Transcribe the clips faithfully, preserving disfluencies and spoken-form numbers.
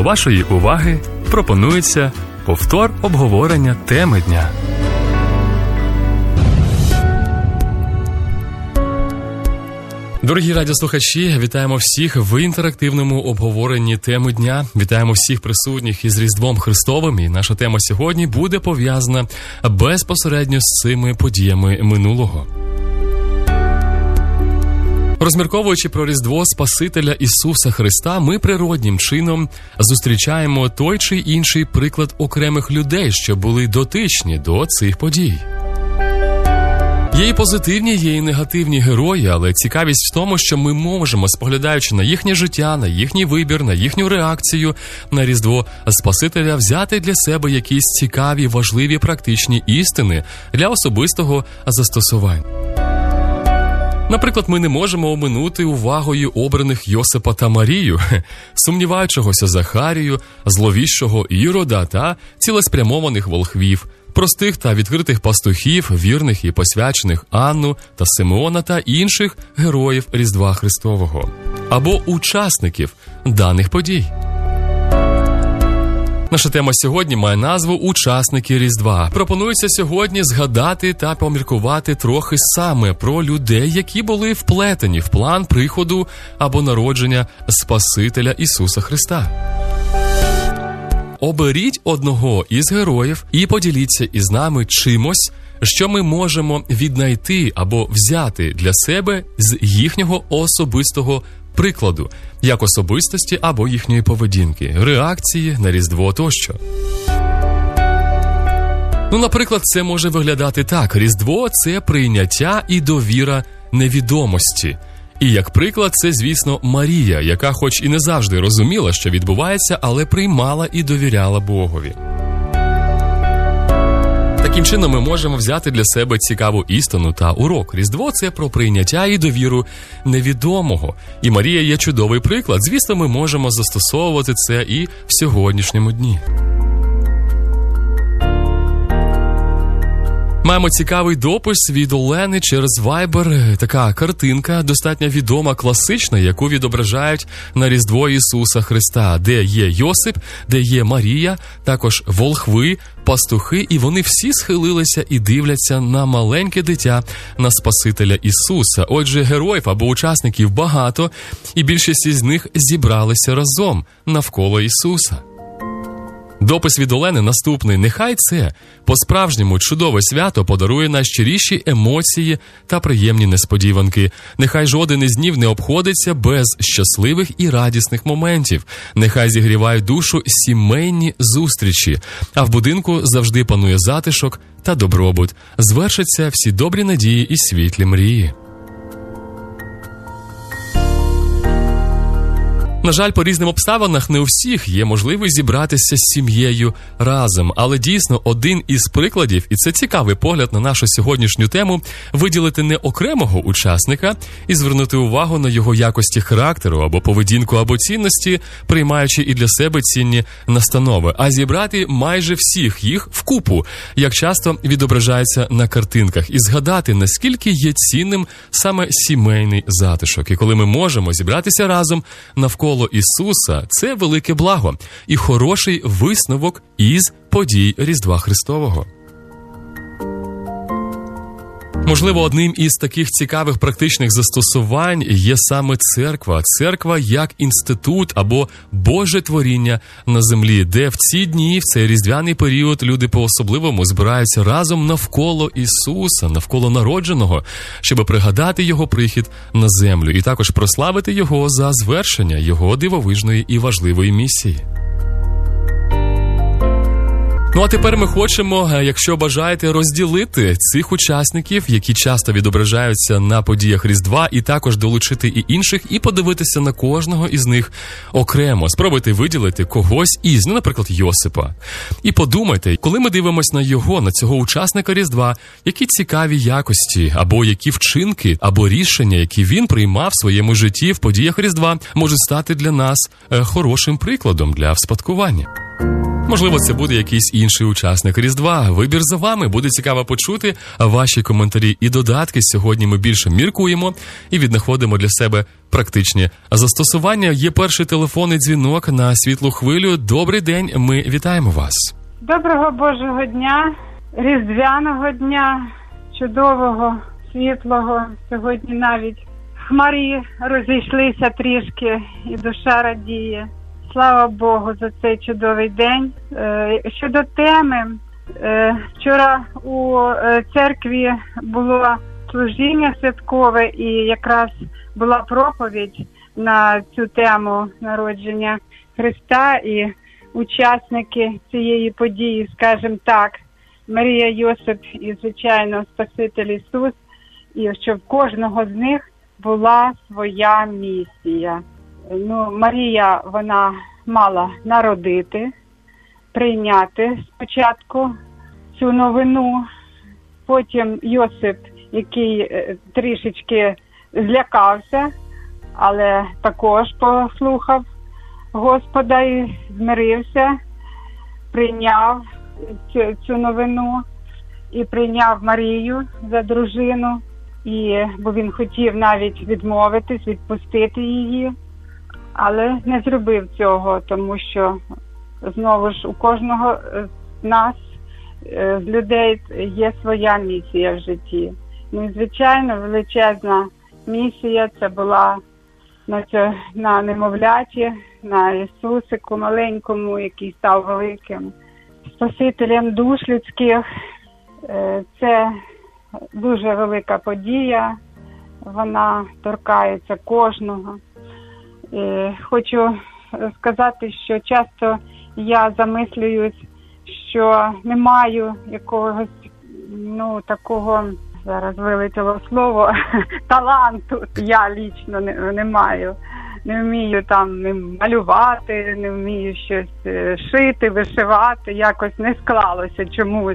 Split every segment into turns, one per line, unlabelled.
До вашої уваги пропонується повтор обговорення теми дня. Дорогі радіослухачі, вітаємо всіх в інтерактивному обговоренні теми дня. Вітаємо всіх присутніх із Різдвом Христовим. І наша тема сьогодні буде пов'язана безпосередньо з цими подіями минулого. Розмірковуючи про Різдво Спасителя Ісуса Христа, ми природнім чином зустрічаємо той чи інший приклад окремих людей, що були дотичні до цих подій. Є і позитивні, є і негативні герої, але цікавість в тому, що ми можемо, споглядаючи на їхнє життя, на їхній вибір, на їхню реакцію на Різдво Спасителя, взяти для себе якісь цікаві, важливі, практичні істини для особистого застосування. Наприклад, ми не можемо оминути увагою обраних Йосипа та Марію, сумніваючогося Захарію, зловіщого Ірода та цілеспрямованих волхвів, простих та відкритих пастухів, вірних і посвячених Анну та Симеона та інших героїв Різдва Христового, або учасників даних подій. Наша тема сьогодні має назву «Учасники Різдва». Пропонується сьогодні згадати та поміркувати трохи саме про людей, які були вплетені в план приходу або народження Спасителя Ісуса Христа. Оберіть одного із героїв і поділіться із нами чимось, що ми можемо віднайти або взяти для себе з їхнього особистого прикладу, як особистості або їхньої поведінки, реакції на Різдво тощо. Ну, наприклад, це може виглядати так. Різдво – це прийняття і довіра невідомості. І як приклад, це, звісно, Марія, яка хоч і не завжди розуміла, що відбувається, але приймала і довіряла Богові. Таким чином, ми можемо взяти для себе цікаву істину та урок. Різдво – це про прийняття і довіру невідомого. І Марія є чудовий приклад. Звісно, ми можемо застосовувати це і в сьогоднішньому дні. Маємо цікавий допис від Олени через Viber. Така картинка, достатньо відома, класична, яку відображають на Різдво Ісуса Христа, де є Йосип, де є Марія, також волхви, пастухи, і вони всі схилилися і дивляться на маленьке дитя, на Спасителя Ісуса. Отже, героїв або учасників багато, і більшість із них зібралися разом навколо Ісуса. Допис від Олени наступний. Нехай це по-справжньому чудове свято подарує найщиріші емоції та приємні несподіванки. Нехай жоден із днів не обходиться без щасливих і радісних моментів. Нехай зігрівають душу сімейні зустрічі, а в будинку завжди панує затишок та добробут. Звершаться всі добрі надії і світлі мрії. На жаль, по різним обставинах не у всіх є можливість зібратися з сім'єю разом. Але дійсно один із прикладів, і це цікавий погляд на нашу сьогоднішню тему, виділити не окремого учасника і звернути увагу на його якості характеру або поведінку або цінності, приймаючи і для себе цінні настанови, а зібрати майже всіх їх вкупу, як часто відображається на картинках, і згадати, наскільки є цінним саме сімейний затишок. І коли ми можемо зібратися разом навколо Ісуса, це велике благо і хороший висновок із подій Різдва Христового. Можливо, одним із таких цікавих практичних застосувань є саме церква. Церква як інститут або Боже творіння на землі, де в ці дні, в цей різдвяний період люди по-особливому збираються разом навколо Ісуса, навколо народженого, щоб пригадати Його прихід на землю і також прославити Його за звершення Його дивовижної і важливої місії. Ну а тепер ми хочемо, якщо бажаєте, розділити цих учасників, які часто відображаються на подіях Різдва, і також долучити і інших, і подивитися на кожного із них окремо. Спробуйте виділити когось із, ну, наприклад, Йосипа. І подумайте, коли ми дивимося на його, на цього учасника Різдва, які цікаві якості, або які вчинки, або рішення, які він приймав в своєму житті в подіях Різдва, можуть стати для нас хорошим прикладом для вспадкування. Можливо, це буде якийсь інший учасник Різдва. Вибір за вами. Буде цікаво почути ваші коментарі і додатки. Сьогодні ми більше міркуємо і віднаходимо для себе практичні застосування. Є перший телефонний дзвінок на світлу хвилю. Добрий день, ми вітаємо вас.
Доброго Божого дня, різдвяного дня, чудового, світлого. Сьогодні навіть хмарі розійшлися трішки і душа радіє. Слава Богу за цей чудовий день. Щодо теми, вчора у церкві було служіння святкове і якраз була проповідь на цю тему народження Христа, і учасники цієї події, скажімо так, Марія, Йосип і, звичайно, Спаситель Ісус, і що в кожного з них була своя місія. Ну, Марія, вона мала народити, прийняти спочатку цю новину, потім Йосип, який трішечки злякався, але також послухав Господа і змирився, прийняв цю, цю новину і прийняв Марію за дружину, і, бо він хотів навіть відмовитись, відпустити її, але не зробив цього, тому що знову ж у кожного з нас, з людей, є своя місія в житті. Ну і, звичайно, величезна місія це була на, цьо, на немовляті, на Ісусику маленькому, який став великим Спасителем душ людських. Це дуже велика подія, вона торкається кожного. Хочу сказати, що часто я замислююсь, що не маю якогось, ну, такого, зараз вилетіло слово, таланту. Я лічно не, не маю. Не вмію там не малювати, не вмію щось шити, вишивати, якось не склалося чомусь.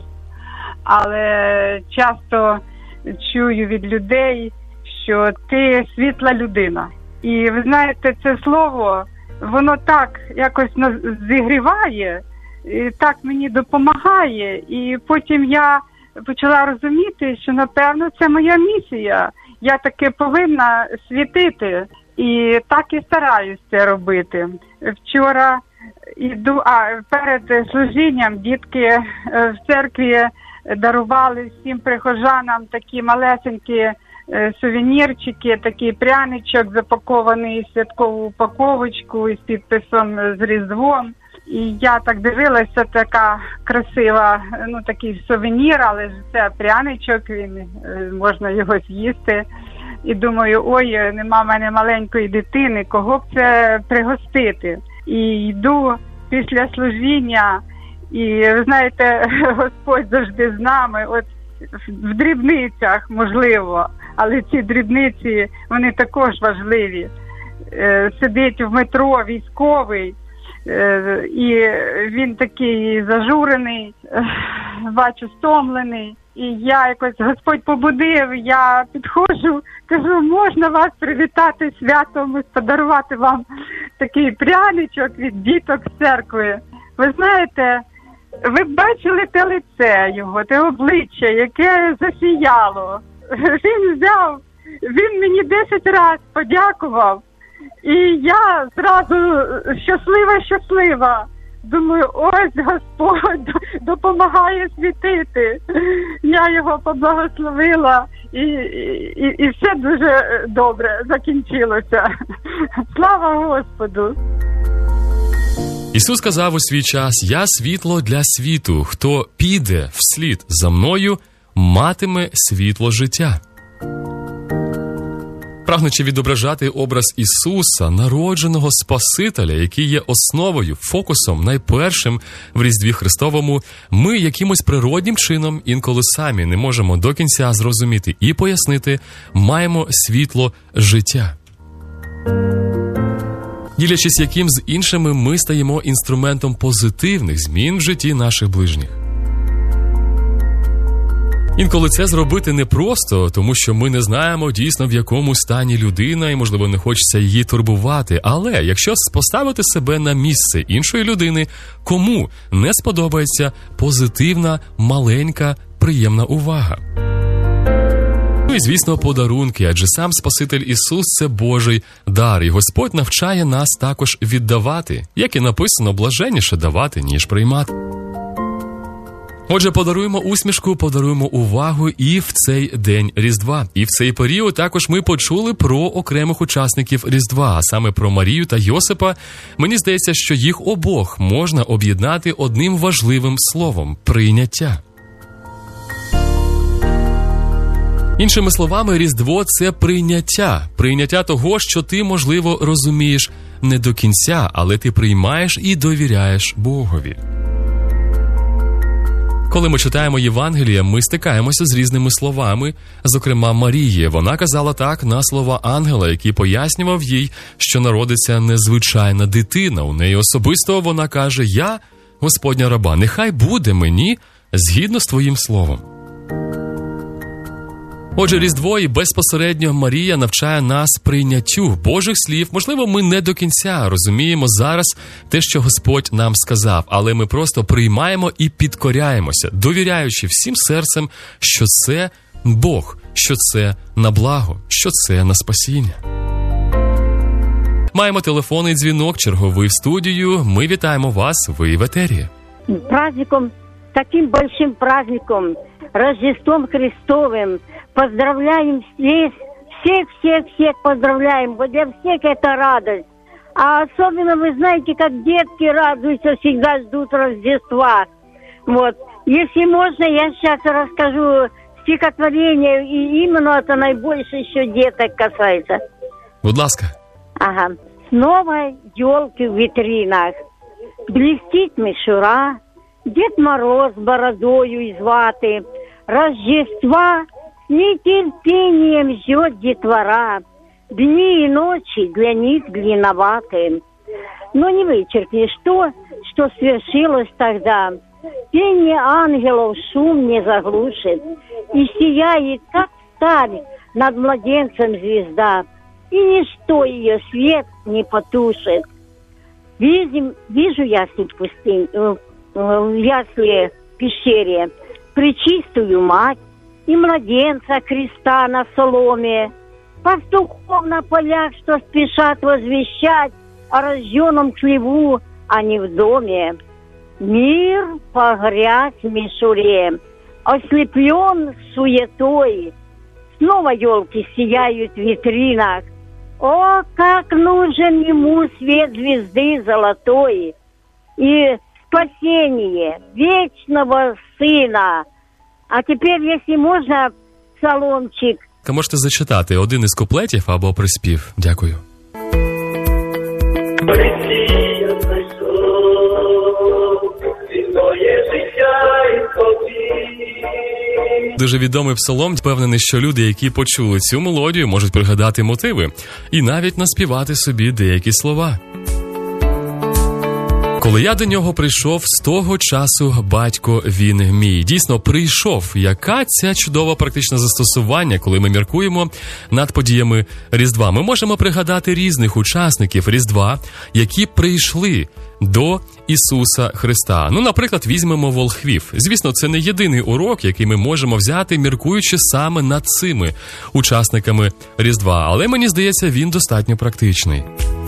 Але часто чую від людей, що ти світла людина. І ви знаєте, це слово, воно так якось зігріває, і так мені допомагає. І потім я почала розуміти, що, напевно, це моя місія. Я таки повинна світити. І так і стараюсь це робити. Вчора іду, а перед служінням дітки в церкві дарували всім прихожанам такі малесенькі сувенірчики, такий пряничок запакований в святкову упаковочку із підписом з Різдвом. І я так дивилася, така красива, ну такий сувенір, але ж це пряничок, він, можна його з'їсти. І думаю, ой, нема в мене маленької дитини, кого б це пригостити. І йду після служіння, і ви знаєте, Господь завжди з нами, от в дрібницях, можливо, але ці дрібниці, вони також важливі. Сидить в метро військовий, і він такий зажурений, бачу, стомлений. І я якось, Господь побудив, я підходжу, кажу, можна вас привітати святом, подарувати вам такий пряничок від діток з церкви. Ви знаєте, ви бачили те лице його, те обличчя, яке засіяло. Він взяв, він мені десять разів подякував. І я зразу щаслива-щаслива. Думаю, ось Господь допомагає світити. Я його поблагословила, і, і, і все дуже добре закінчилося. Слава Господу!
Ісус сказав у свій час: «Я світло для світу. Хто піде вслід за мною, матиме світло життя». Прагнучи відображати образ Ісуса, народженого Спасителя, який є основою, фокусом, найпершим в Різдві Христовому, ми якимось природнім чином, інколи самі не можемо до кінця зрозуміти і пояснити, маємо світло життя, ділячись яким з іншими, ми стаємо інструментом позитивних змін в житті наших ближніх. Інколи це зробити непросто, тому що ми не знаємо дійсно, в якому стані людина, і, можливо, не хочеться її турбувати. Але якщо поставити себе на місце іншої людини, кому не сподобається позитивна, маленька, приємна увага? Ну і, звісно, подарунки, адже сам Спаситель Ісус – це Божий дар, і Господь навчає нас також віддавати, як і написано, блаженніше давати, ніж приймати. Отже, подаруємо усмішку, подаруємо увагу і в цей день Різдва. І в цей період також ми почули про окремих учасників Різдва, а саме про Марію та Йосипа. Мені здається, що їх обох можна об'єднати одним важливим словом – прийняття. Іншими словами, Різдво – це прийняття. Прийняття того, що ти, можливо, розумієш не до кінця, але ти приймаєш і довіряєш Богові. Коли ми читаємо Євангелія, ми стикаємося з різними словами. Зокрема, Марії. Вона казала так на слова ангела, який пояснював їй, що народиться незвичайна дитина. У неї особисто вона каже: «Я, Господня раба, нехай буде мені згідно з твоїм словом». Отже, Різдво і безпосередньо Марія навчає нас прийняттю Божих слів. Можливо, ми не до кінця розуміємо зараз те, що Господь нам сказав, але ми просто приймаємо і підкоряємося, довіряючи всім серцем, що це Бог, що це на благо, що це на спасіння. Маємо телефонний дзвінок, черговий в студію. Ми вітаємо вас, ви в етері.
Праздником, таким большим праздником, Рождеством Христовым, поздравляем здесь, всех-всех-всех поздравляем, вот для всех это радость. А особенно, вы знаете, как детки радуются, всегда ждут Рождества. Вот. Если можно, я сейчас расскажу стихотворение, и именно это наибольше еще деток касается.
Будь ласка.
Ага. Снова елки в витринах, блестит мишура, Дед Мороз бородою из ваты, Рождества с нетерпением ждет детвора, дни и ночи для них длинноваты. Но не вычеркнешь то, что свершилось тогда. Пение ангелов шум не заглушит, и сияет, как сталь, над младенцем звезда, и ничто ее свет не потушит. Вижу, вижу ясли в пустыне, в ясли в пещере, пречистую мать и младенца Христа на соломе, пастухов на полях, что спешат возвещать о рожденном хлебу, а не в доме. Мир погряз в мишуре, ослеплен суетой. Снова елки сияют в витринах. О, как нужен ему свет звезды золотой и спасение вечного Сына. А теперь, если можно, псаломчик.
Можете зачитати один із куплетів або приспів. Дякую. Дуже відомий псалом, впевнений, що люди, які почули цю мелодію, можуть пригадати мотиви і навіть наспівати собі деякі слова. Коли я до нього прийшов, з того часу батько він мій. Дійсно, прийшов. Яка ця чудова практичне застосування, коли ми міркуємо над подіями Різдва. Ми можемо пригадати різних учасників Різдва, які прийшли до Ісуса Христа. Ну, наприклад, візьмемо волхвів. Звісно, це не єдиний урок, який ми можемо взяти, міркуючи саме над цими учасниками Різдва. Але, мені здається, він достатньо практичний.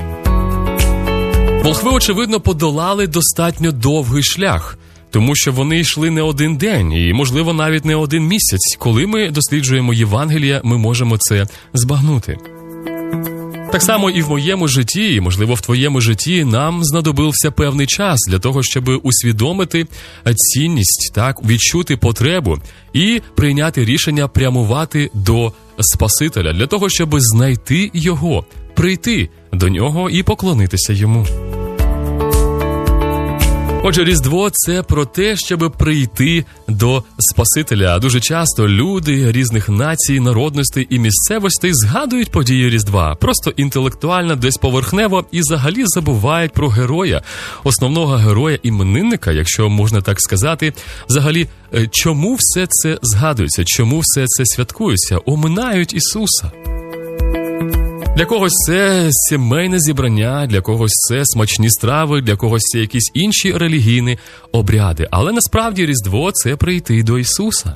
Волхви, очевидно, подолали достатньо довгий шлях, тому що вони йшли не один день і, можливо, навіть не один місяць. Коли ми досліджуємо Євангелія, ми можемо це збагнути. Так само і в моєму житті, і, можливо, в твоєму житті нам знадобився певний час для того, щоб усвідомити цінність, так, відчути потребу і прийняти рішення прямувати до Спасителя, для того, щоб знайти його, прийти до нього і поклонитися йому. Отже, Різдво – це про те, щоб прийти до Спасителя. Дуже часто люди різних націй, народностей і місцевостей згадують події Різдва. Просто інтелектуально, десь поверхнево і взагалі забувають про героя, основного героя-іменинника, якщо можна так сказати. Взагалі, чому все це згадується, чому все це святкується, оминають Ісуса. Для когось це сімейне зібрання, для когось це смачні страви, для когось це якісь інші релігійні обряди. Але насправді Різдво – це прийти до Ісуса.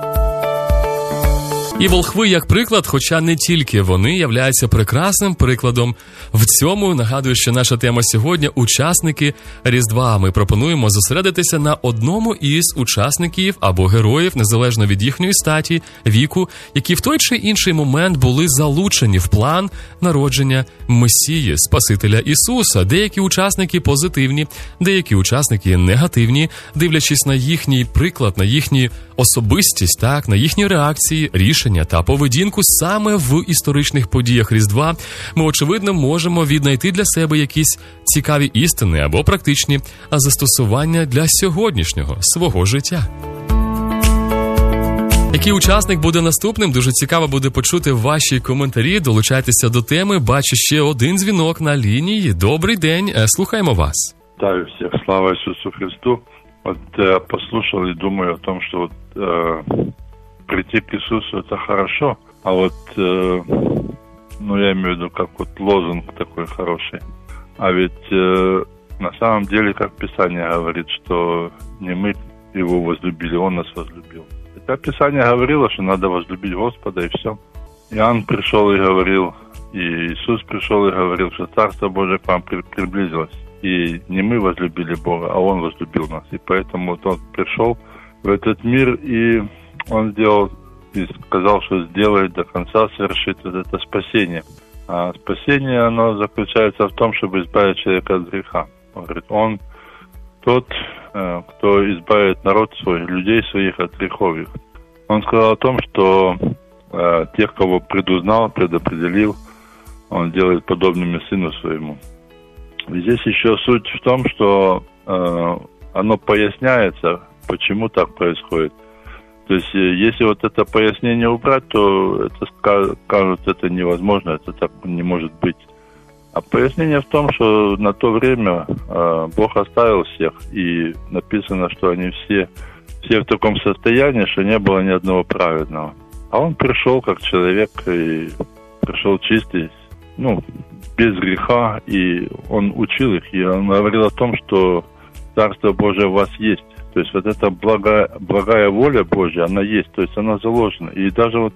І волхви як приклад, хоча не тільки вони, являються прекрасним прикладом в цьому. Нагадую, що наша тема сьогодні – учасники Різдва. Ми пропонуємо зосередитися на одному із учасників або героїв, незалежно від їхньої статі, віку, які в той чи інший момент були залучені в план народження Месії, Спасителя Ісуса. Деякі учасники позитивні, деякі учасники негативні, дивлячись на їхній приклад, на їхню особистість, так, на їхні реакції, рішення та поведінку саме в історичних подіях Різдва, ми, очевидно, можемо віднайти для себе якісь цікаві істини або практичні застосування для сьогоднішнього свого життя. Який учасник буде наступним? Дуже цікаво буде почути ваші коментарі. Долучайтеся до теми. Бачу ще один дзвінок на лінії. Добрий день, слухаємо вас.
Вітаю всіх, слава Ісусу Христу. Вот я послушал и думаю о том, что вот э, прийти к Иисусу это хорошо, а вот, э, ну я имею в виду, как вот лозунг такой хороший. А ведь э, на самом деле, как Писание говорит, что не мы его возлюбили, он нас возлюбил. Это Писание говорило, что надо возлюбить Господа и все. Иоанн пришел и говорил, и Иисус пришел и говорил, что Царство Божие к вам приблизилось. И не мы возлюбили Бога, а Он возлюбил нас. И поэтому вот Он пришел в этот мир, и Он сделал, и сказал, что сделает до конца, совершит вот это спасение. А спасение, оно заключается в том, чтобы избавить человека от греха. Он говорит, Он тот, кто избавит народ свой, людей своих от грехов их. Он сказал о том, что э, тех, кого предузнал, предопределил, Он делает подобными Сыну Своему. Здесь еще суть в том, что э, оно поясняется, почему так происходит. То есть, если вот это пояснение убрать, то это скажут, это невозможно, это так не может быть. А пояснение в том, что на то время э, Бог оставил всех, и написано, что они все, все в таком состоянии, что не было ни одного праведного. А Он пришел как человек, и пришел чистый, ну, без греха, и Он учил их, и Он говорил о том, что Царство Божие у вас есть. То есть вот эта благая, благая воля Божья, она есть, то есть она заложена. И даже вот,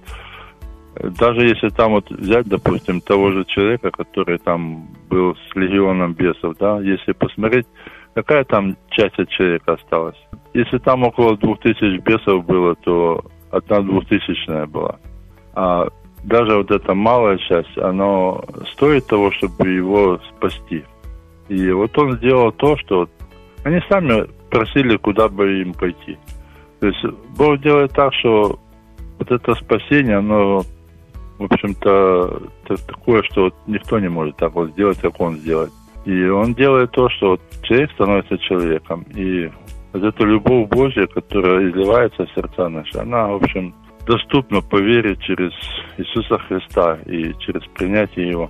даже если там вот взять, допустим, того же человека, который там был с легионом бесов, да, если посмотреть, какая там часть от человека осталась. Если там около двух тысяч бесов было, то одна двухтысячная была. А даже вот эта малая часть, она стоит того, чтобы его спасти. И вот Он сделал то, что они сами просили, куда бы им пойти. То есть Бог делает так, что вот это спасение, оно, в общем-то, такое, что вот никто не может так вот сделать, как Он сделает. И Он делает то, что вот человек становится человеком. И вот эта любовь Божья, которая изливается в сердца наши, она, в общем, доступна по вере через Иисуса Христа и через принятие Его.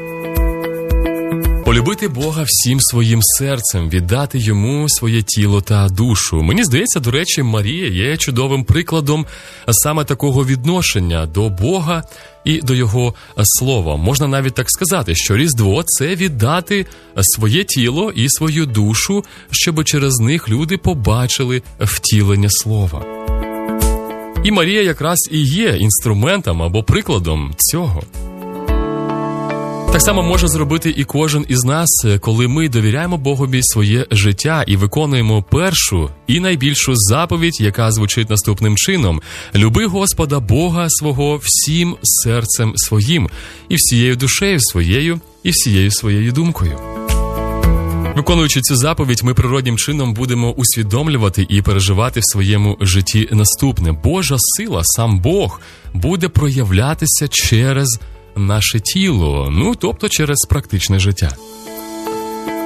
Полюбити Бога всім своїм серцем, віддати Йому своє тіло та душу. Мені здається, до речі, Марія є чудовим прикладом саме такого відношення до Бога і до Його Слова. Можна навіть так сказати, що Різдво – це віддати своє тіло і свою душу, щоб через них люди побачили втілення Слова. І Марія якраз і є інструментом або прикладом цього. Так само може зробити і кожен із нас, коли ми довіряємо Богові своє життя і виконуємо першу і найбільшу заповідь, яка звучить наступним чином: «Люби Господа Бога свого всім серцем своїм, і всією душею своєю, і всією своєю думкою». Виконуючи цю заповідь, ми природнім чином будемо усвідомлювати і переживати в своєму житті наступне. Божа сила, сам Бог, буде проявлятися через наше тіло, ну, тобто через практичне життя.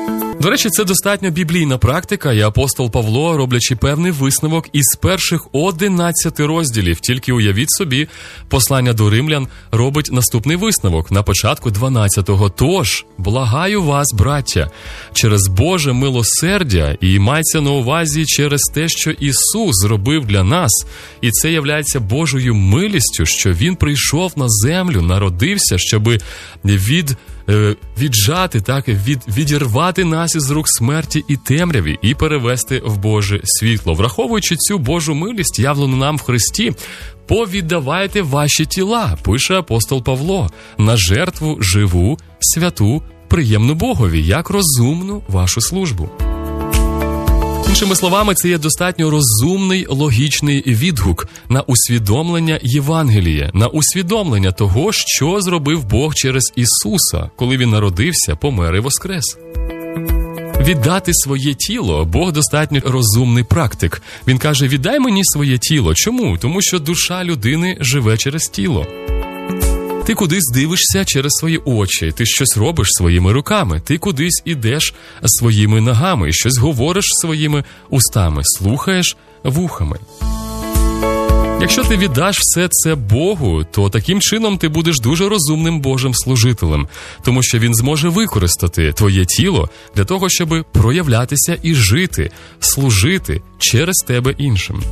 До речі, це достатньо біблійна практика, і апостол Павло, роблячи певний висновок із перших одинадцяти розділів, тільки уявіть собі, послання до римлян робить наступний висновок на початку дванадцятого. Тож, благаю вас, браття, через Боже милосердя, і мається на увазі через те, що Ісус зробив для нас, і це являється Божою милістю, що Він прийшов на землю, народився, щоби від... віджати, так, від, відірвати нас із рук смерті і темряві і перевести в Боже світло. Враховуючи цю Божу милість, явлену нам в Христі, повіддавайте ваші тіла, пише апостол Павло, на жертву живу, святу, приємну Богові, як розумну вашу службу. Іншими словами, це є достатньо розумний, логічний відгук на усвідомлення Євангелія, на усвідомлення того, що зробив Бог через Ісуса, коли Він народився, помер і воскрес. Віддати своє тіло Бог достатньо розумний практик. Він каже, віддай мені своє тіло. Чому? Тому що душа людини живе через тіло. Ти кудись дивишся через свої очі, ти щось робиш своїми руками, ти кудись ідеш своїми ногами, щось говориш своїми устами, слухаєш вухами. Якщо ти віддаш все це Богу, то таким чином ти будеш дуже розумним Божим служителем, тому що Він зможе використати твоє тіло для того, щоб проявлятися і жити, служити через тебе іншим.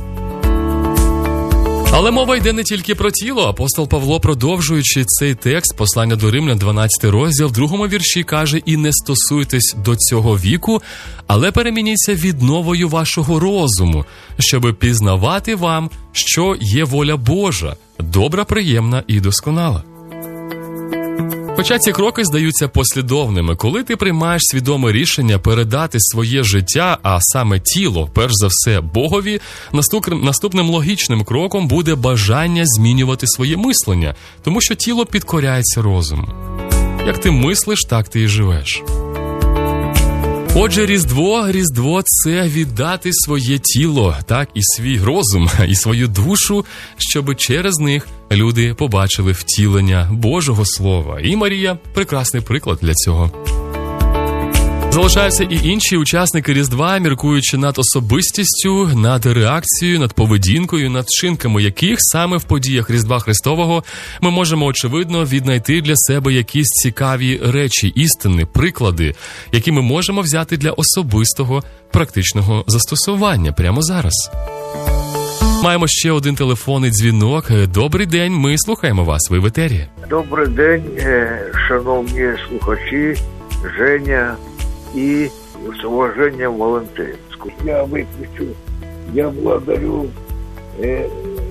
Але мова йде не тільки про тіло. Апостол Павло, продовжуючи цей текст, послання до Римлян, дванадцятий розділ, в другому вірші каже, «І не стосуйтесь до цього віку, але перемініться відновою вашого розуму, щоби пізнавати вам, що є воля Божа, добра, приємна і досконала». Хоча ці кроки здаються послідовними, коли ти приймаєш свідоме рішення передати своє життя, а саме тіло, перш за все, Богові, наступним логічним кроком буде бажання змінювати своє мислення, тому що тіло підкоряється розуму. Як ти мислиш, так ти і живеш. Отже, Різдво, Різдво – це віддати своє тіло, так, і свій розум, і свою душу, щоб через них люди побачили втілення Божого Слова. І Марія – прекрасний приклад для цього. Залишаються і інші учасники Різдва, міркуючи над особистістю, над реакцією, над поведінкою, над вчинками яких саме в подіях Різдва Христового ми можемо, очевидно, віднайти для себе якісь цікаві речі, істини, приклади, які ми можемо взяти для особистого, практичного застосування прямо зараз. Маємо ще один телефонний дзвінок. Добрий день, ми слухаємо вас, ви в етері.
Добрий день, шановні слухачі, Женя и с уважением Валентинську. Я виключу, я благодарю е,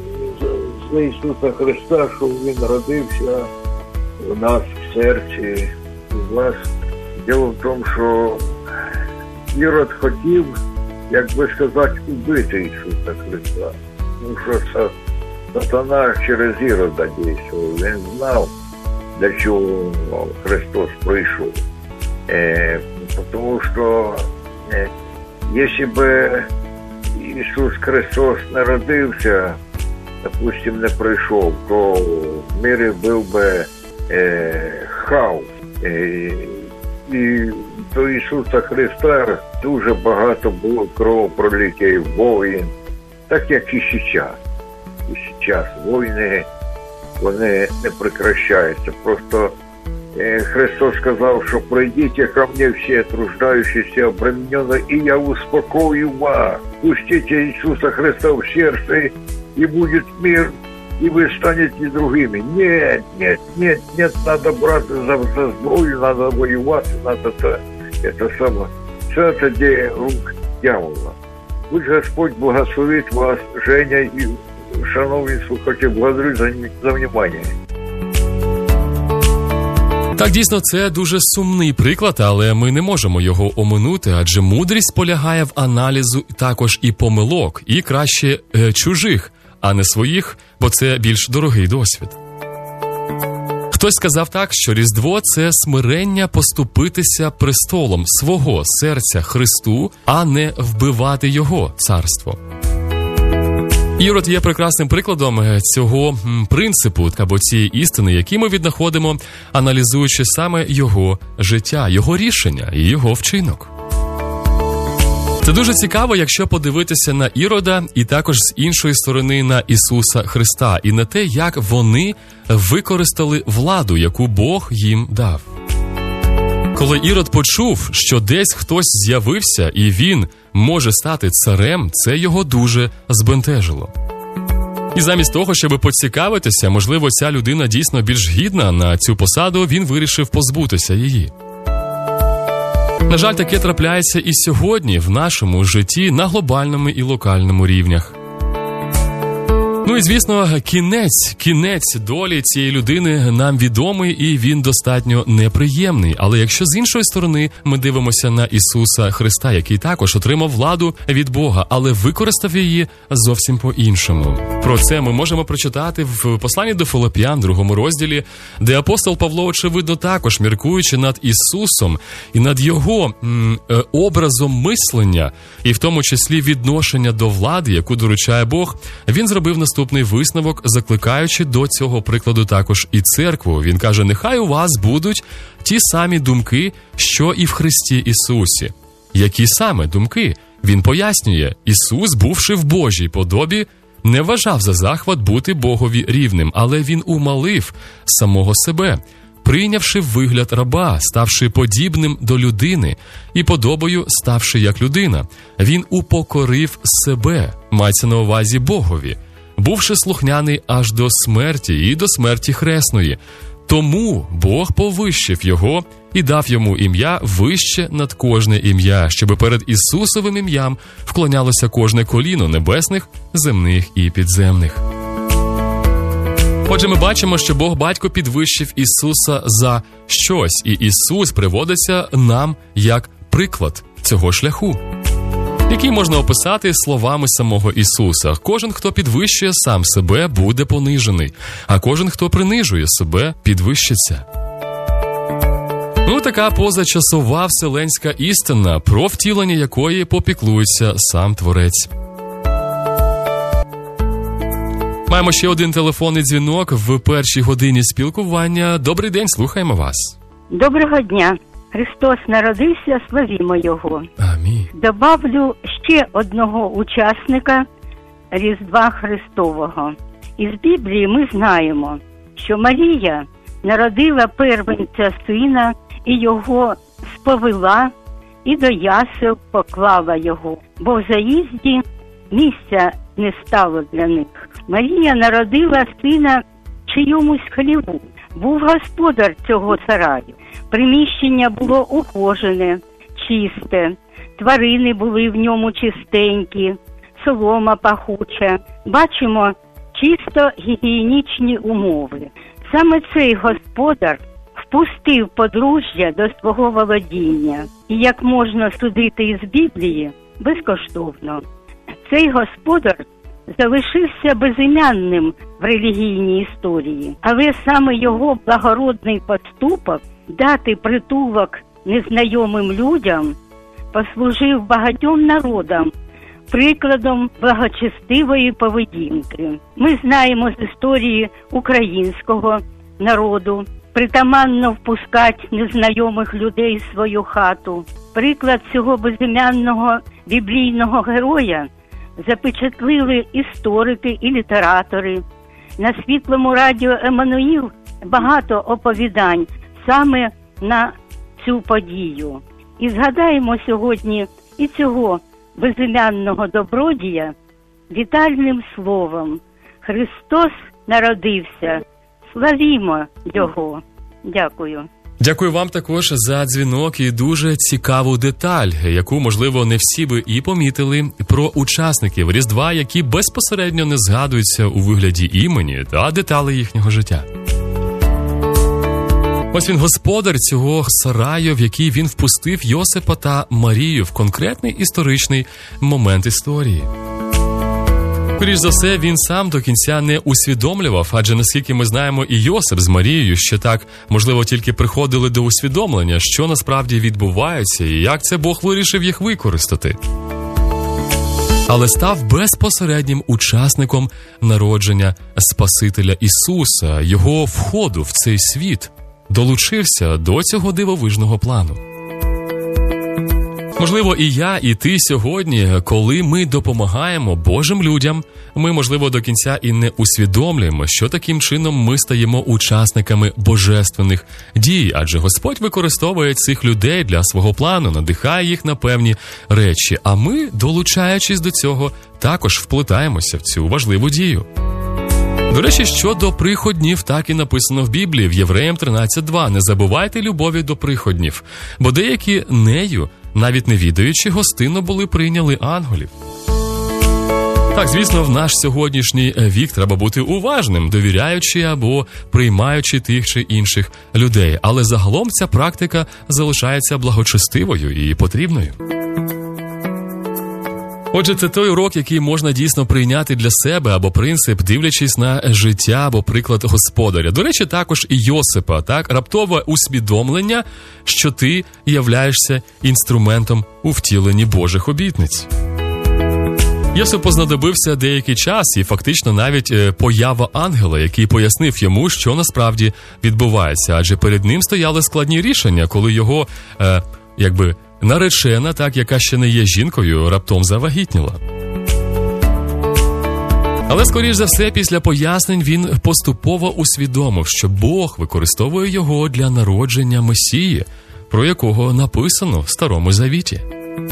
за Ісуса Христа, що Він родився у нас в серці, у вас. Діло в тому, що Ірод хотів, як би сказати, убити Ісуса Христа. Тому що сатана через Ірода дійствував. Він знав, для чого Христос прийшов. Е, потому что э, если бы Иисус Христос не родился, допустим, не прийшов, то в мире был бы э, хаос. Э, і до Ісуса Христа дуже багато було кровопролиття, воїн, так як і зараз. І зараз війни, вони не прекращаються. Просто Христос сказал, что пройдите ко мне все труждающиеся, обремененные, и я успокою вас. Пустите Иисуса Христа в сердце, и будет мир, и вы станете другими. Нет, нет, нет, нет, надо браться за, за зброю, надо воевать, надо это, это само. Все это дело рук дьявола. Пусть Господь благословит вас, Женя, и шановні слухачі, благодарю за, за внимание.
Так, дійсно, це дуже сумний приклад, але ми не можемо його оминути, адже мудрість полягає в аналізу також і помилок, і краще е, чужих, а не своїх, бо це більш дорогий досвід. Хтось сказав так, що Різдво – це смирення поступитися престолом свого серця Христу, а не вбивати його царство. Ірод є прекрасним прикладом цього принципу або цієї істини, які ми віднаходимо, аналізуючи саме його життя, його рішення і його вчинок. Це дуже цікаво, якщо подивитися на Ірода і також з іншої сторони на Ісуса Христа і на те, як вони використали владу, яку Бог їм дав. Коли Ірод почув, що десь хтось з'явився і він може стати царем, це його дуже збентежило. І замість того, щоб поцікавитися, можливо, ця людина дійсно більш гідна на цю посаду, він вирішив позбутися її. На жаль, таке трапляється і сьогодні в нашому житті на глобальному і локальному рівнях. Ну і, звісно, кінець, кінець долі цієї людини нам відомий і він достатньо неприємний. Але якщо з іншої сторони ми дивимося на Ісуса Христа, який також отримав владу від Бога, але використав її зовсім по-іншому. Про це ми можемо прочитати в посланні до Филип'ян, другому розділі, де апостол Павло, очевидно, також міркуючи над Ісусом і над його м, е, образом мислення, і в тому числі відношення до влади, яку доручає Бог, він зробив наступне. Наступний висновок, закликаючи до цього прикладу також і церкву. Він каже, нехай у вас будуть ті самі думки, що і в Христі Ісусі. Які саме думки? Він пояснює, Ісус, бувши в Божій подобі, не вважав за захват бути Богові рівним, але Він умалив самого себе, прийнявши вигляд раба, ставши подібним до людини і подобою ставши як людина. Він упокорив себе, мається на увазі Богові, бувши слухняний аж до смерті і до смерті хресної. Тому Бог повищив його і дав йому ім'я вище над кожне ім'я, щоби перед Ісусовим ім'ям вклонялося кожне коліно небесних, земних і підземних. Отже, ми бачимо, що Бог Батько підвищив Ісуса за щось, і Ісус приводиться нам як приклад цього шляху, який можна описати словами самого Ісуса. Кожен, хто підвищує сам себе, буде понижений, а кожен, хто принижує себе, підвищиться. Ну, така позачасова вселенська істина, про втілення якої попіклується сам Творець. Маємо ще один телефонний дзвінок в першій годині спілкування. Добрий день, слухаємо вас.
Доброго дня. Христос народився, славімо Його.
Амінь.
Добавлю ще одного учасника Різдва Христового. Із Біблії ми знаємо, що Марія народила первенця сина і його сповила, і до ясел поклала його, бо в заїзді місця не стало для них. Марія народила сина в чиємусь хліву. Був господар цього сараю. Приміщення було ухожене, чисте, тварини були в ньому чистенькі, солома пахуча. Бачимо чисто гігієнічні умови. Саме цей господар впустив подружжя до свого володіння. І, як можна судити із Біблії, безкоштовно. Цей господар залишився безім'янним в релігійній історії, але саме його благородний поступок дати притулок незнайомим людям послужив багатьом народам прикладом благочестивої поведінки. Ми знаємо з історії українського народу, притаманно впускати незнайомих людей в свою хату. Приклад цього безім'янного біблійного героя запечатлили історики і літератори. На Світлому радіо «Еммануїл» багато оповідань саме на цю подію. І згадаємо сьогодні і цього безім'янного добродія вітальним словом. Христос народився, славімо Його. Дякую.
Дякую вам також за дзвінок і дуже цікаву деталь, яку, можливо, не всі би і помітили, про учасників Різдва, які безпосередньо не згадуються у вигляді імені та деталей їхнього життя. Ось він господар цього сараю, в який він впустив Йосипа та Марію в конкретний історичний момент історії. Скоріш за все, він сам до кінця не усвідомлював, адже, наскільки ми знаємо, і Йосип з Марією ще так, можливо, тільки приходили до усвідомлення, що насправді відбувається і як це Бог вирішив їх використати. Але став безпосереднім учасником народження Спасителя Ісуса, його входу в цей світ, долучився до цього дивовижного плану. Можливо, і я, і ти сьогодні, коли ми допомагаємо Божим людям, ми, можливо, до кінця і не усвідомлюємо, що таким чином ми стаємо учасниками божественних дій, адже Господь використовує цих людей для свого плану, надихає їх на певні речі, а ми, долучаючись до цього, також вплетаємося в цю важливу дію. До речі, щодо приходнів, так і написано в Біблії, в Євреям тринадцять два. Не забувайте любові до приходнів, бо деякі нею, навіть не відаючи, гостинно були прийняли ангелів. Так, звісно, в наш сьогоднішній вік треба бути уважним, довіряючи або приймаючи тих чи інших людей. Але загалом ця практика залишається благочестивою і потрібною. Отже, це той урок, який можна дійсно прийняти для себе або принцип, дивлячись на життя або приклад господаря. До речі, також і Йосипа, так, раптове усвідомлення, що ти являєшся інструментом у втіленні Божих обітниць. Йосипу знадобився деякий час і фактично навіть поява ангела, який пояснив йому, що насправді відбувається, адже перед ним стояли складні рішення, коли його, е, якби, наречена, так, яка ще не є жінкою, раптом завагітніла. Але, скоріш за все, після пояснень він поступово усвідомив, що Бог використовує його для народження Месії, про якого написано в Старому Завіті.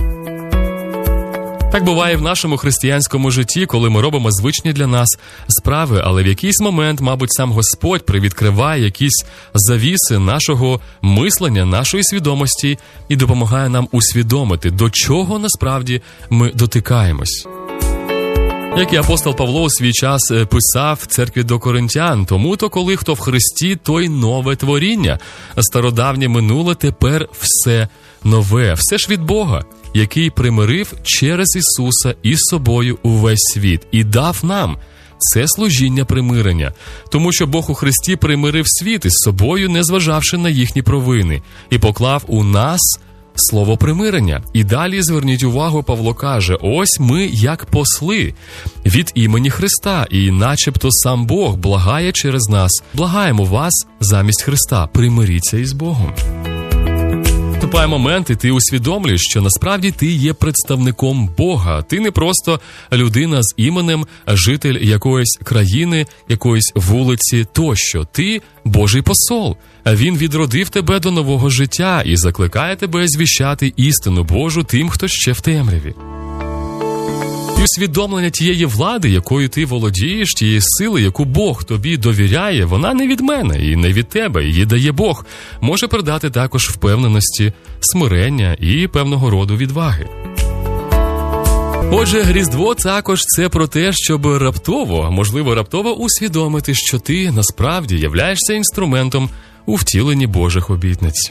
Так буває в нашому християнському житті, коли ми робимо звичні для нас справи, але в якийсь момент, мабуть, сам Господь привідкриває якісь завіси нашого мислення, нашої свідомості і допомагає нам усвідомити, до чого насправді ми дотикаємось. Як і апостол Павло у свій час писав в церкві до коринтян, тому-то коли хто в Христі, той нове творіння. Стародавнє минуле, тепер все нове, все ж від Бога, який примирив через Ісуса із собою увесь світ і дав нам це служіння примирення, тому що Бог у Христі примирив світ із собою, незважавши на їхні провини, і поклав у нас слово примирення. І далі, зверніть увагу, Павло каже, ось ми як посли від імені Христа, і начебто сам Бог благає через нас. Благаємо вас замість Христа, примиріться із Богом. Наступає момент, і ти усвідомлюєш, що насправді ти є представником Бога. Ти не просто людина з іменем, житель якоїсь країни, якоїсь вулиці тощо. Ти Божий посол. Він відродив тебе до нового життя і закликає тебе звіщати істину Божу тим, хто ще в темряві. І усвідомлення тієї влади, якою ти володієш, тієї сили, яку Бог тобі довіряє, вона не від мене і не від тебе, її дає Бог, може придати також впевненості, смирення і певного роду відваги. Отже, Різдво також це про те, щоб раптово, можливо, раптово усвідомити, що ти насправді являєшся інструментом у втіленні Божих обітниць.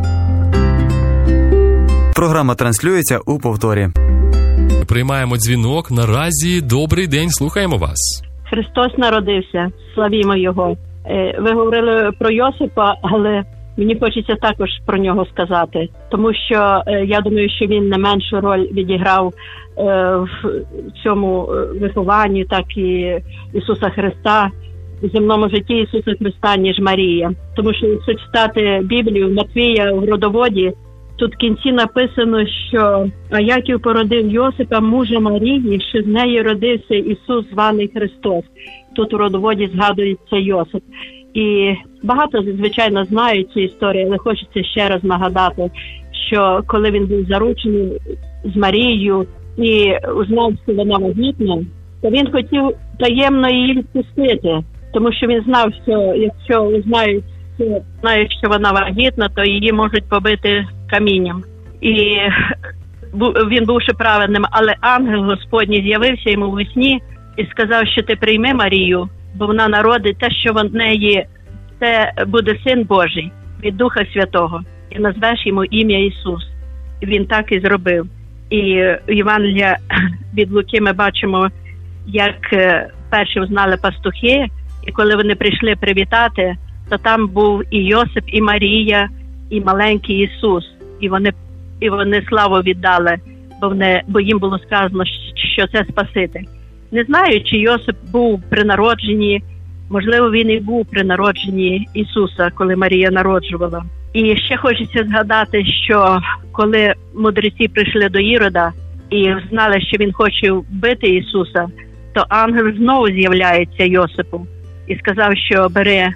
Програма транслюється у повторі.
Приймаємо дзвінок. Наразі добрий день, слухаємо вас.
Христос народився, славімо Його. Ви говорили про Йосипа, але мені хочеться також про нього сказати, тому що я думаю, що він не меншу роль відіграв в цьому вихованні, так і Ісуса Христа, в земному житті Ісуса Христа, ніж Марія. Тому що, якщо читати Біблію, Матвія в родоводі, тут в кінці написано, що «А Яків породив Йосипа, мужа Марії, що з неї родився Ісус, званий Христос». Тут у родоводі згадується Йосип. І багато, звичайно, знають цю історію, але хочеться ще раз нагадати, що коли він був заручений з Марією і узнав, що вона вагітна, то він хотів таємно її відпустити, тому що він знав, що якщо узнають, знають, що вона вагітна, то її можуть побити камінням. І він бувши праведним, але ангел Господній з'явився йому у сні і сказав, що ти прийми Марію, бо вона народить те, що в неї, це буде Син Божий від Духа Святого, і назвеш йому ім'я Ісус. І він так і зробив. І в Євангелія від Луки ми бачимо, як перші узнали пастухи, і коли вони прийшли привітати, то там був і Йосип, і Марія, і маленький Ісус. І вони, і вони славу віддали, бо, вони, бо їм було сказано, що це Спаситель. Не знаю, чи Йосип був при народженні, можливо, він і був при народженні Ісуса, коли Марія народжувала. І ще хочеться згадати, що коли мудреці прийшли до Ірода і знали, що він хоче вбити Ісуса, то ангел знову з'являється Йосипу і сказав, що бери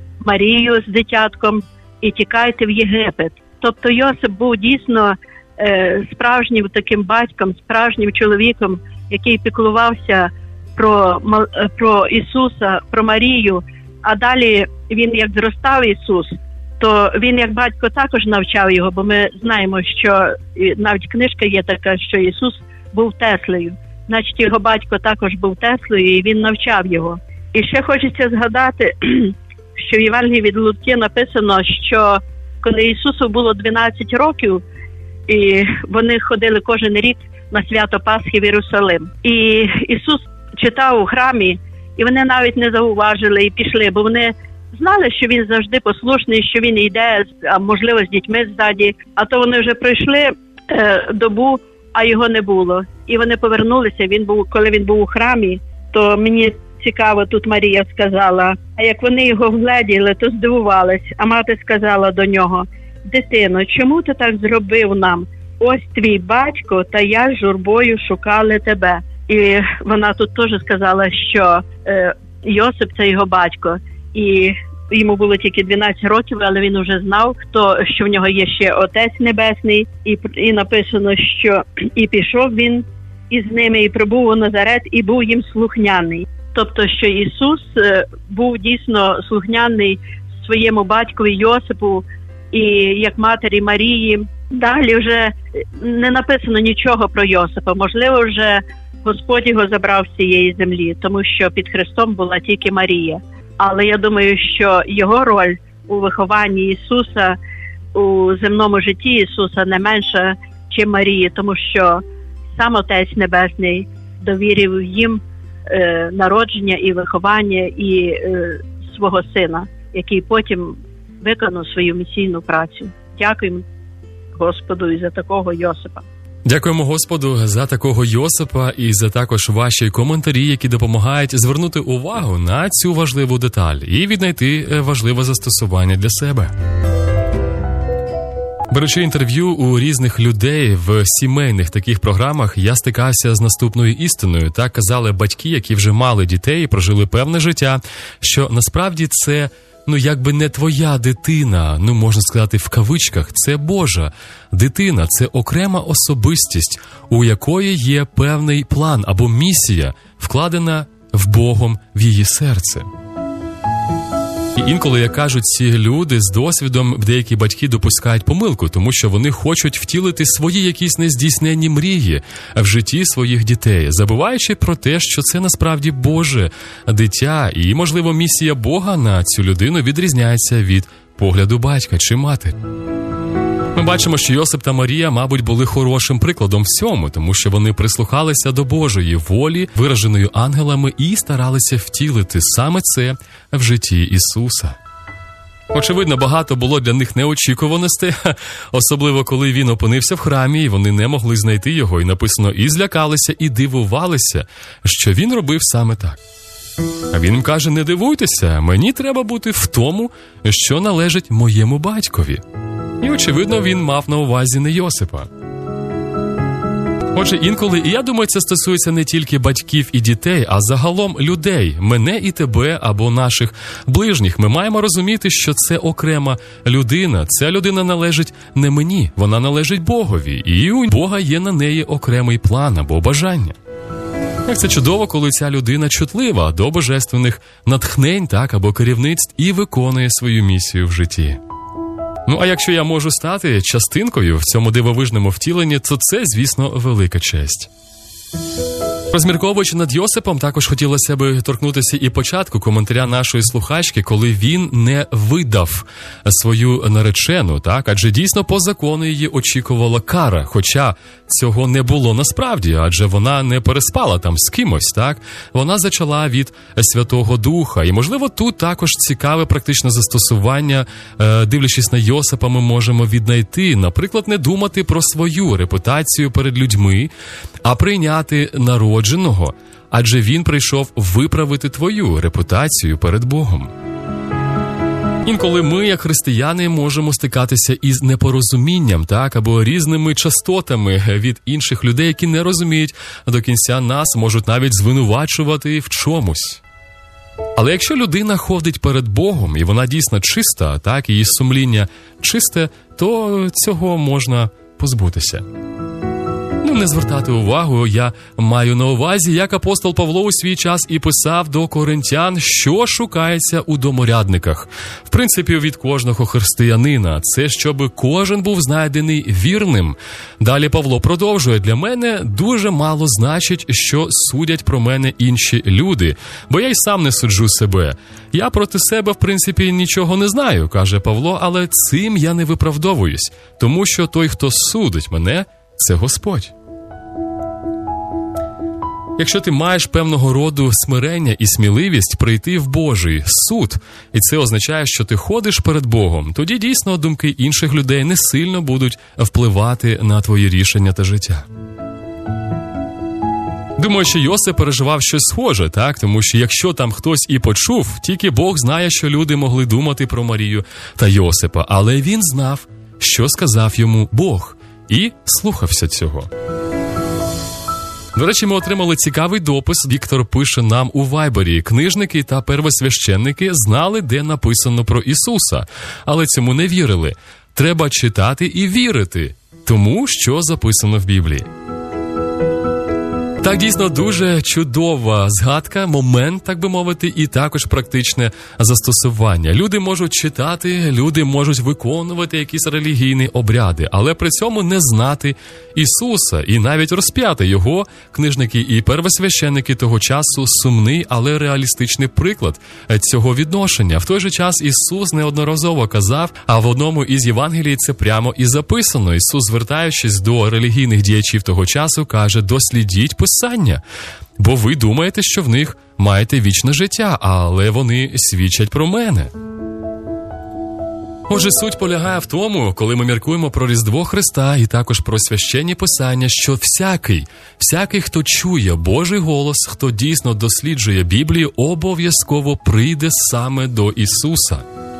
Марію з дитятком і тікайте в Єгипет. Тобто Йосип був дійсно е, справжнім таким батьком, справжнім чоловіком, який піклувався про, про Ісуса, про Марію. А далі він, як зростав Ісус, то він, як батько, також навчав його, бо ми знаємо, що навіть книжка є така, що Ісус був Теслею. Значить, його батько також був Теслею, і він навчав його. І ще хочеться згадати, що в Євангелії від Луки написано, що коли Ісусу було дванадцять років, і вони ходили кожен рік на свято Пасхи в Єрусалим. І Ісус читав у храмі, і вони навіть не зауважили і пішли, бо вони знали, що він завжди послушний, що він йде, а можливо, з дітьми ззаді. А то вони вже пройшли е, добу, а його не було. І вони повернулися, він був, коли він був у храмі, то мені цікаво, тут Марія сказала, а як вони його вгледіли, то здивувались. А мати сказала до нього: дитино, чому ти так зробив нам? Ось твій батько та я з журбою шукали тебе. І вона тут теж сказала, що е, Йосип – це його батько. І йому було тільки дванадцять років, але він уже знав, хто, що в нього є ще Отець Небесний. І, і написано, що і пішов він із ними, і прибув у Назарет, і був їм слухняний. Тобто, що Ісус е, був дійсно слухняний своєму батькові Йосипу і як матері Марії. Далі вже не написано нічого про Йосипа. Можливо, вже Господь його забрав з цієї землі, тому що під Христом була тільки Марія. Але я думаю, що його роль у вихованні Ісуса, у земному житті Ісуса не менша, ніж Марії, тому що сам Отець Небесний довірив їм е, народження і виховання і е, свого сина, який потім виконав свою місійну працю. Дякуємо Господу і за такого Йосипа.
Дякуємо Господу за такого Йосипа і за також ваші коментарі, які допомагають звернути увагу на цю важливу деталь і віднайти важливе застосування для себе. Беручи інтерв'ю у різних людей в сімейних таких програмах, я стикався з наступною істиною. Так казали батьки, які вже мали дітей і прожили певне життя, що насправді це ну, якби не твоя дитина, ну, можна сказати, в кавичках, це Божа дитина, це окрема особистість, у якої є певний план або місія, вкладена в Богом в її серце. І інколи, як кажуть ці люди з досвідом, деякі батьки допускають помилку, тому що вони хочуть втілити свої якісь нездійсненні мрії в житті своїх дітей, забуваючи про те, що це насправді Боже дитя, і, можливо, місія Бога на цю людину відрізняється від погляду батька чи матері. Ми бачимо, що Йосип та Марія, мабуть, були хорошим прикладом всьому, тому що вони прислухалися до Божої волі, вираженої ангелами, і старалися втілити саме це в житті Ісуса. Очевидно, багато було для них неочікуваностей, особливо коли він опинився в храмі, і вони не могли знайти його, і написано, і злякалися, і дивувалися, що він робив саме так. А він їм каже: не дивуйтеся, мені треба бути в тому, що належить моєму батькові. І, очевидно, він мав на увазі не Йосипа. Отже, інколи, і я думаю, це стосується не тільки батьків і дітей, а загалом людей, мене і тебе або наших ближніх. Ми маємо розуміти, що це окрема людина. Ця людина належить не мені, вона належить Богові. І у Бога є на неї окремий план або бажання. Як це чудово, коли ця людина чутлива до божественних натхнень, так, або керівництв і виконує свою місію в житті. Ну, а якщо я можу стати частинкою в цьому дивовижному втіленні, то це, звісно, велика честь. Розмірковуючи над Йосипом, також хотілося б торкнутися і початку коментаря нашої слухачки, коли він не видав свою наречену, так? Адже дійсно по закону її очікувала кара, хоча цього не було насправді, адже вона не переспала там з кимось, так? Вона зачала від Святого Духа. І, можливо, тут також цікаве практичне застосування, дивлячись на Йосипа, ми можемо віднайти, наприклад, не думати про свою репутацію перед людьми, а прийняти народженого, адже він прийшов виправити твою репутацію перед Богом. Інколи ми, як християни, можемо стикатися із непорозумінням, так, або різними частотами від інших людей, які не розуміють до кінця нас, можуть навіть звинувачувати в чомусь. Але якщо людина ходить перед Богом, і вона дійсно чиста, так, її сумління чисте, то цього можна позбутися. Ну, не звертати увагу, я маю на увазі, як апостол Павло у свій час і писав до коринтян, що шукається у доморядниках. В принципі, від кожного християнина. Це щоб кожен був знайдений вірним. Далі Павло продовжує. Для мене дуже мало значить, що судять про мене інші люди, бо я й сам не суджу себе. Я проти себе, в принципі, нічого не знаю, каже Павло, але цим я не виправдовуюсь, тому що той, хто судить мене, це Господь. Якщо ти маєш певного роду смирення і сміливість прийти в Божий суд, і це означає, що ти ходиш перед Богом, тоді дійсно думки інших людей не сильно будуть впливати на твої рішення та життя. Думаю, що Йосип переживав щось схоже, так? Тому що якщо там хтось і почув, тільки Бог знає, що люди могли думати про Марію та Йосипа. Але він знав, що сказав йому Бог, і слухався цього. До речі, ми отримали цікавий допис. Віктор пише нам у Вайбері. Книжники та первосвященники знали, де написано про Ісуса, але цьому не вірили. Треба читати і вірити тому, що записано в Біблії. Так, дійсно, дуже чудова згадка, момент, так би мовити, і також практичне застосування. Люди можуть читати, люди можуть виконувати якісь релігійні обряди, але при цьому не знати Ісуса і навіть розп'яти його. Книжники і первосвященники того часу – сумний, але реалістичний приклад цього відношення. В той же час Ісус неодноразово казав, а в одному із Євангелій це прямо і записано. Ісус, звертаючись до релігійних діячів того часу, каже: «Дослідіть Писання, бо ви думаєте, що в них маєте вічне життя, але вони свідчать про мене». Отже, суть полягає в тому, коли ми міркуємо про Різдво Христа і також про священні писання, що всякий, всякий, хто чує Божий голос, хто дійсно досліджує Біблію, обов'язково прийде саме до Ісуса.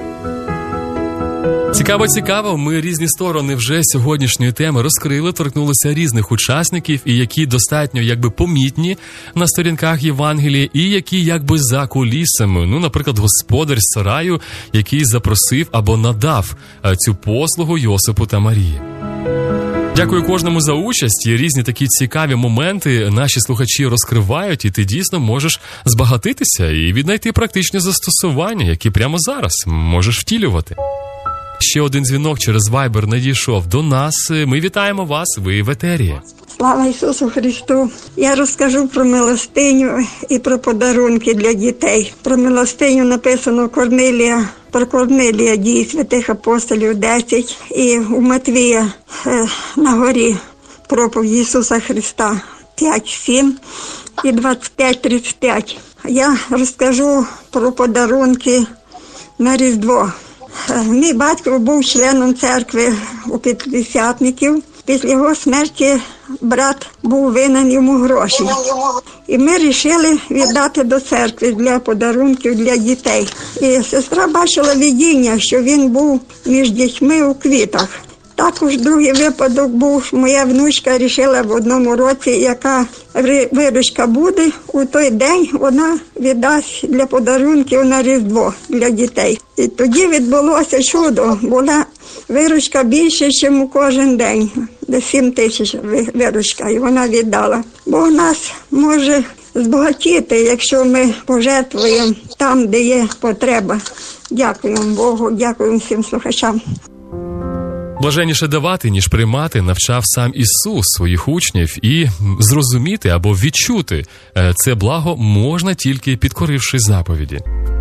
Цікаво-цікаво, ми різні сторони вже сьогоднішньої теми розкрили, торкнулися різних учасників, і які достатньо якби помітні на сторінках Євангелія, і які якби за кулісами. Ну, наприклад, господар сараю, який запросив або надав цю послугу Йосипу та Марії. Дякую кожному за участь, і різні такі цікаві моменти наші слухачі розкривають, і ти дійсно можеш збагатитися і віднайти практичні застосування, які прямо зараз можеш втілювати. Ще один дзвінок через Viber надійшов до нас. Ми вітаємо вас, ви в етері.
Слава Ісусу Христу! Я розкажу про милостиню і про подарунки для дітей. Про милостиню написано Корнилія, про Корнилія дії святих апостолів десять, і у Матвія е, на горі проповідь Ісуса Христа п'ять сім і двадцять п'ять тридцять п'ять. Я розкажу про подарунки на Різдво. Мій батько був членом церкви у п'ятдесятників. Після його смерті брат був винен йому гроші. І ми вирішили віддати до церкви для подарунків для дітей. І сестра бачила видіння, що він був між дітьми у квітах. Також другий випадок був, моя внучка вирішила в одному році, яка виручка буде, у той день вона віддасть для подарунків на Різдво для дітей. І тоді відбулося чудо, була виручка більше, ніж у кожен день, де сім тисяч виручка, і вона віддала. Бог нас може збагатіти, якщо ми пожертвуємо там, де є потреба. Дякуємо Богу, дякуємо всім слухачам.
Блаженніше давати, ніж приймати, навчав сам Ісус своїх учнів, і зрозуміти або відчути це благо можна тільки підкоривши заповіді.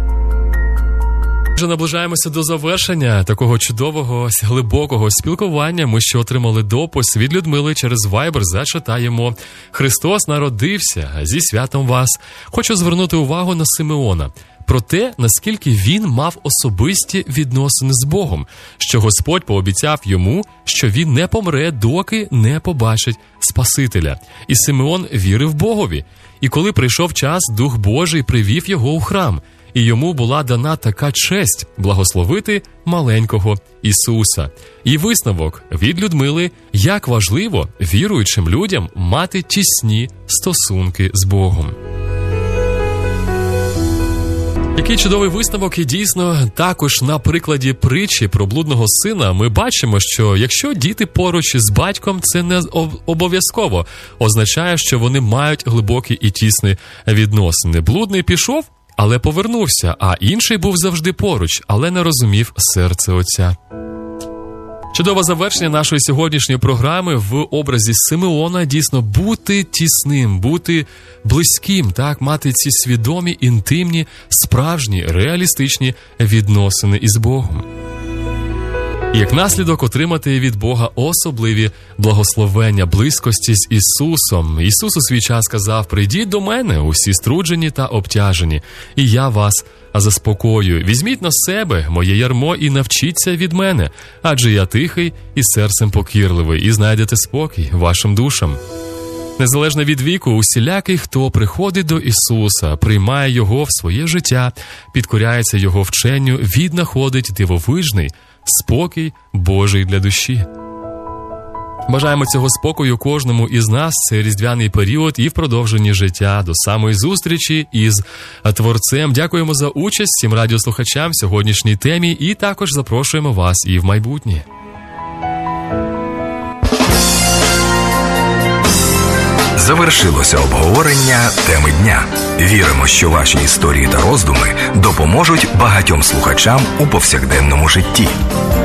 Вже наближаємося до завершення такого чудового, глибокого спілкування. Ми ще отримали допис від Людмили через Viber, зачитаємо. «Христос народився, зі святом вас. Хочу звернути увагу на Симеона. Про те, наскільки він мав особисті відносини з Богом, що Господь пообіцяв йому, що він не помре, доки не побачить Спасителя. І Симеон вірив Богові. І коли прийшов час, Дух Божий привів його у храм. і йому була дана така честь благословити маленького Ісуса. І висновок від Людмили, як важливо віруючим людям мати тісні стосунки з Богом. Який чудовий висновок, і дійсно також на прикладі притчі про блудного сина ми бачимо, що якщо діти поруч з батьком, це не обов'язково означає, що вони мають глибокі і тісні відносини. Блудний пішов, але повернувся, а інший був завжди поруч, але не розумів серце Отця. Чудове завершення нашої сьогоднішньої програми в образі Симеона. Дійсно, бути тісним, бути близьким, так, мати ці свідомі, інтимні, справжні, реалістичні відносини із Богом. І як наслідок отримати від Бога особливі благословення близькості з Ісусом. Ісус у свій час сказав: «Прийдіть до мене, усі струджені та обтяжені, і я вас заспокоюю. Візьміть на себе моє ярмо і навчіться від мене, адже я тихий і серцем покірливий, і знайдете спокій вашим душам». Незалежно від віку, усілякий, хто приходить до Ісуса, приймає Його в своє життя, підкоряється Його вченню, віднаходить дивовижний спокій Божий для душі. Бажаємо цього спокою кожному із нас в цей різдвяний період і в продовженні життя до самої зустрічі із Творцем. Дякуємо за участь всім радіослухачам в сьогоднішній темі і також запрошуємо вас і в майбутнє.
Завершилося обговорення теми дня. Віримо, що ваші історії та роздуми допоможуть багатьом слухачам у повсякденному житті.